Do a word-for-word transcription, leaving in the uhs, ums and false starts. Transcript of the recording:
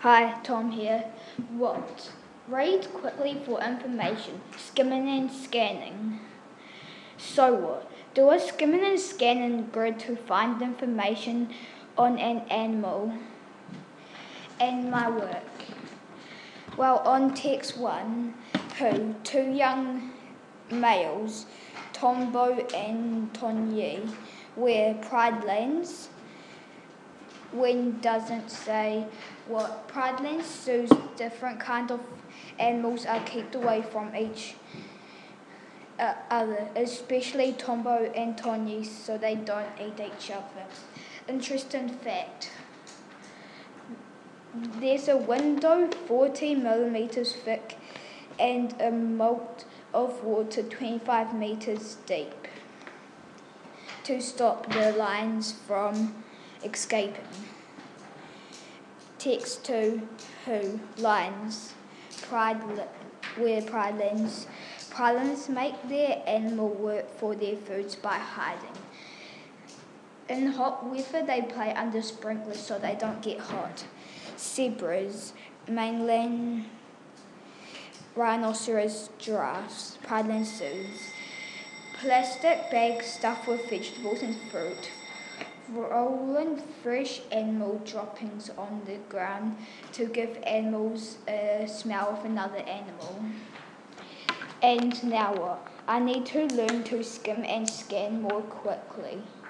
Hi, Tom here. What? Read quickly for information. Skimming and scanning. So what? Do a skimming and scanning grid to find information on an animal. And my work. Well, on text one, who, two young males, Tombo and Tonyi, wear pride lens. When doesn't say what pride lens shows different kind of animals are kept away from each uh, other, especially Tombo and Tonyi, so they don't eat each other. Interesting fact. There's a window forty millimeters thick and a moat of water twenty-five meters deep to stop the lions from escaping. Text two, who, lions, pride, wear pride lens. Pride lens make their animal work for their foods by hiding. In hot weather, they play under sprinklers so they don't get hot. Zebras, mainland rhinoceros, giraffes, pride lens zoos. Plastic bags stuffed with vegetables and fruit. Rolling fresh animal droppings on the ground to give animals a smell of another animal. And now what? I need to learn to skim and scan more quickly.